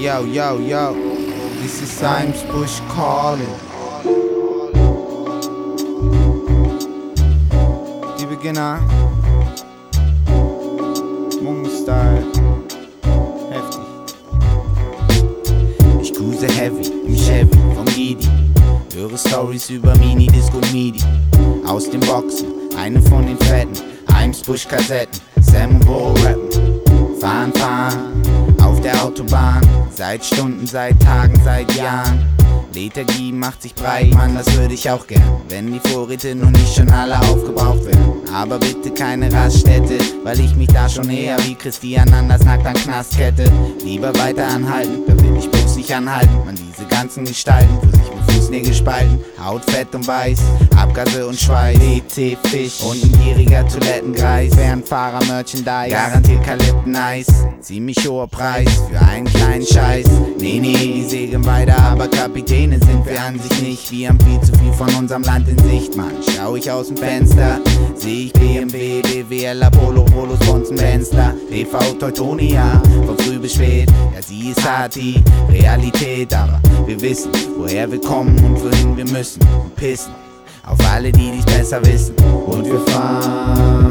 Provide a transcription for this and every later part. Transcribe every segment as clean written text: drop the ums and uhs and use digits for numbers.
yo, this is Eimsbusch calling. Die Beginner, Mungo-Style, heftig. Ich cruise heavy im Chevy vom Gidi, höre Stories über Mini-Disco und Midi. Aus den Boxen, eine von den fetten Eimsbusch-Kassetten, Sam und Bo rappen. Fahren, auf der Autobahn, seit Stunden, seit Tagen, seit Jahren. Lethargie macht sich breit, Mann, das würde ich auch gern, wenn die Vorräte noch nicht schon alle aufgebraucht wären. Aber bitte keine Raststätte, weil ich mich da schon eher wie Christian Anders nackt an Knastkette. Lieber weiter anhalten, da will ich bloß nicht anhalten. Man, diese ganzen Gestalten, wo sich mit Fußnägel spalten, Haut fett und weiß, Abgase und Schweiß, DT, Fisch und ein gieriger Toilettengreis. Fernfahrer, Merchandise, garantiert Kalipten-Eis. Ziemlich hoher Preis für einen kleinen Scheiß. Nee, die segeln weiter, aber Kapitäne sind wir an sich nicht. Wir haben viel zu viel von unserem Land in Sicht, Mann. Schau ich aus dem Fenster, seh ich BMW, BWL, Apollo, Polos, Bonzen, Benzler, TV, Teutonia, von früh bis spät. Ja, sie ist hart, die Realität, aber wir wissen, woher wir kommen und wohin wir müssen. Und pissen auf alle, die dies besser wissen. Und wir fahren.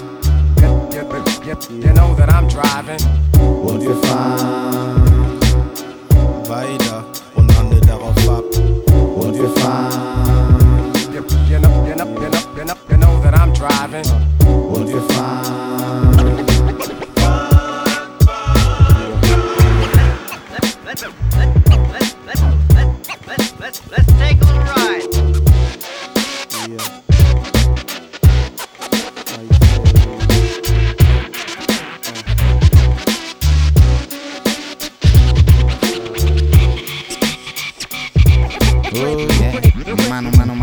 You know that I'm driving. Und wir fahren weiter und handeln darauf ab. Und wir fahren. You know that I'm driving. Und wir fahren. Let's take a little ride. Mann.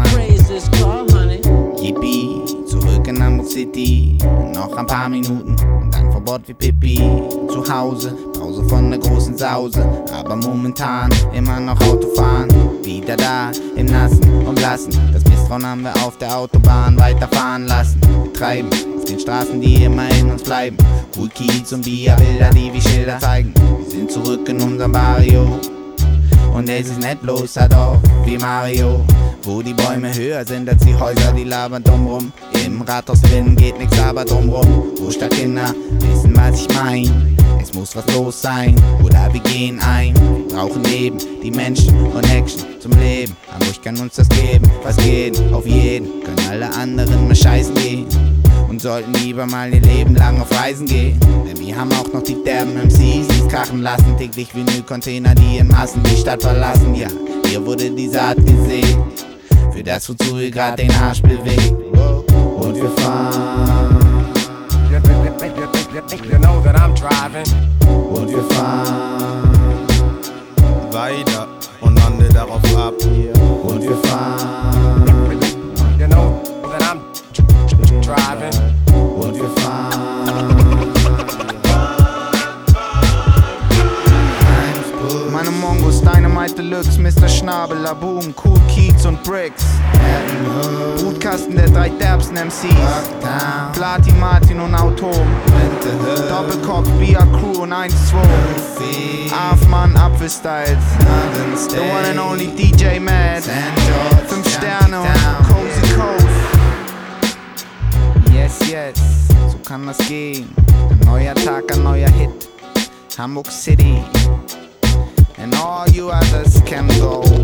Yippie, zurück in Hamburg City. Noch ein paar Minuten und dann vor Bord wie Pippi. Zu Hause, Pause von der großen Sause. Aber momentan immer noch Autofahren. Wieder da, im Nassen und Blassen. Das Misstrauen haben wir auf der Autobahn weiterfahren lassen. Wir treiben auf den Straßen, die immer in uns bleiben. Cool Kiez und Bierbilder, die wie Schilder zeigen. Wir sind zurück in unserem Barrio. Und es ist nicht bloß da doch wie Mario, wo die Bäume höher sind als die Häuser, die labern dumm rum. Im Rathaus drinnen geht nix aber drum rum. Wo Stadtkinder wissen, was ich mein. Es muss was los sein, oder wir gehen ein. Wir brauchen Leben, die Menschen und Action zum Leben. Hamburg kann uns das geben, was geht auf jeden. Können alle anderen mal scheißen gehen. Und sollten lieber mal ihr Leben lang auf Reisen gehen. Denn wir haben auch noch die derben MCs, die's krachen lassen. Täglich Vinylcontainer, die in Massen die Stadt verlassen. Ja, hier wurde die Saat gesät, für das wozu ihr grad den Arsch bewegt. Und wir fahren. You know that I'm driving. Und wir fahren weiter und handeln darauf ab. Und wir fahren. You know that I'm driving. Und wir fahren. Meine Mongos, Dynamite Deluxe, Mr. Schnabel, Laboom, Cool Kiez und Bricks. Brutkasten der drei derbsten MCs. Plati, Martin und Autom. Doppelkopf, Bia Crew und 1-2. Afman, Apfelstyles. The one and only DJ Mad. 5 Sterne und Cozy Cove. Yes, so kann das gehen. Ein neuer Tag, ein neuer Hit. Hamburg City. And all you others can go.